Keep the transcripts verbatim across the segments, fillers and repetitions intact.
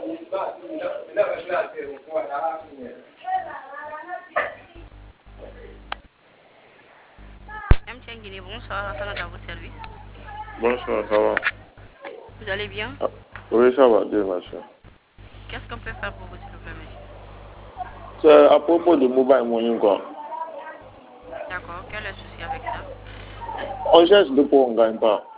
M. Guinée, bonsoir, ça va à votre service. Bonsoir, ça va? Vous allez bien? Ah, oui, ça va, Dieu merci. Qu'est-ce qu'on peut faire pour vous, s'il vous plaît, monsieur? C'est à propos de Mobile Money, quoi. D'accord, quel est le souci avec ça? On cherche de quoi on ne gagne pas.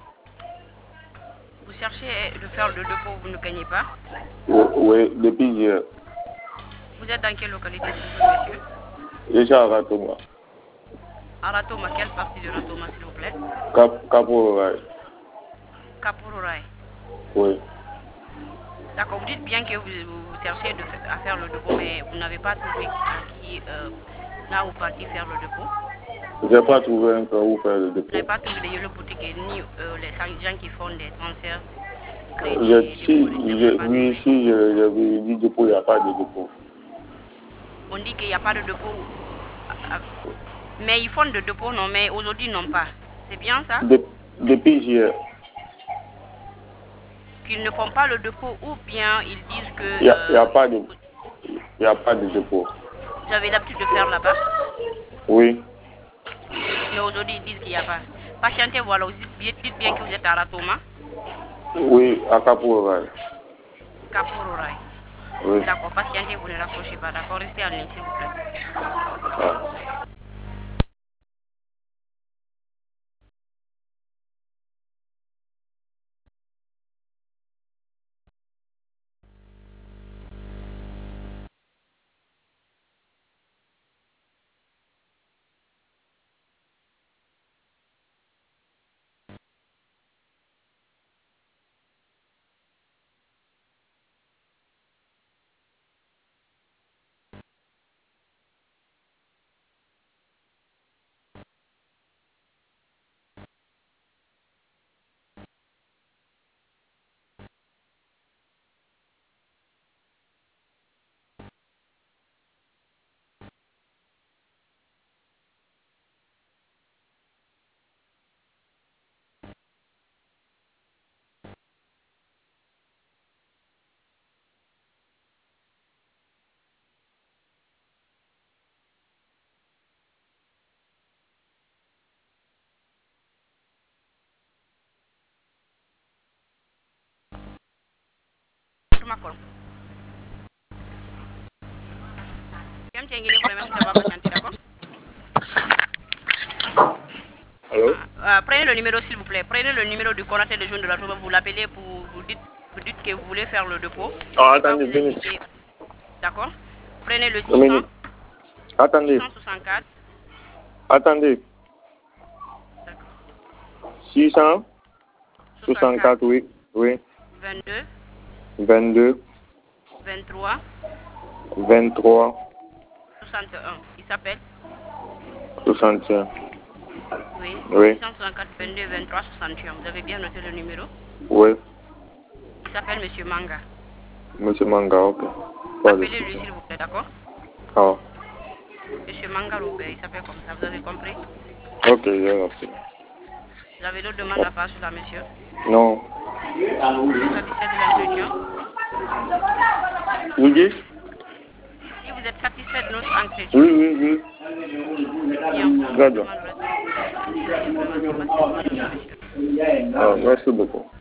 Vous cherchez de faire le dépôt, vous ne gagnez pas? Oui, oui, depuis hier. Vous êtes dans quelle localité, s'il vous plaît, monsieur? Je suis à Ratoma. À Ratoma, quelle partie de Ratoma, s'il vous plaît? Cap, Caporal. Caporal. Oui. D'accord, vous dites bien que vous, vous cherchez de faire, à faire le dépôt, mais vous n'avez pas trouvé qui, euh, là où partir faire le dépôt. Je n'ai pas trouvé un cas où faire le dépôt. Vous n'avez pas trouvé les yellow boutiques ni euh, les gens qui font des transferts. Je, si, je, oui, si j'ai vu du dépôt, il n'y a pas de dépôt. On dit qu'il n'y a pas de dépôt. Mais ils font de dépôt, non, mais aujourd'hui, non pas. C'est bien ça? De, depuis hier. Qu'ils ne font pas le dépôt ou bien ils disent que... Il n'y a, euh, a, pas de, y a pas de dépôt. Vous avez l'habitude de faire là-bas? Oui. Mais aujourd'hui, ils disent qu'il n'y a pas. Patientez, voilà, vous dites, dites bien que vous êtes à Ratoma. Oui, à Caporal. Caporal. Oui. D'accord, patientez, vous ne raccrochez pas, d'accord? Restez en ligne, s'il vous plaît. Ah. Macron. Même si vous pouvez même savoir patienter, d'accord? Allô? Ah, euh, prenez le numéro, s'il vous plaît. Prenez le numéro du coordinateur de jeunes de la Tour. Vous l'appelez pour vous dites, vous dites que vous voulez faire le dépôt. Ah, Il va attendez, vous minute. expliquer. D'accord? Prenez le six cents. Minute. Attendez. six cent soixante-quatre. Attendez. six cent soixante-quatre, oui. Oui. vingt-deux. vingt-deux. vingt-trois. vingt-trois. soixante et un. Il s'appelle? soixante et un. Oui. Oui. six cent soixante-quatre, vingt-deux, vingt-trois, soixante et un. Vous avez bien noté le numéro? Oui. Il s'appelle Monsieur Manga. Monsieur Manga, ok. Appelez-le, s'il vous plaît, d'accord? Ah. Monsieur Manga Robert, il s'appelle comme ça. Vous avez compris? Ok, j'ai compris. Vous avez d'autres demandes à faire sur la monsieur? Non. Vous êtes satisfait de l'entretien? Vous dites? Si vous êtes satisfait de notre entretien? Oui, oui, oui. Bien, pour Très votre bien. demande, reste au téléphone. Merci vraiment de patienter, monsieur. Ah, merci beaucoup.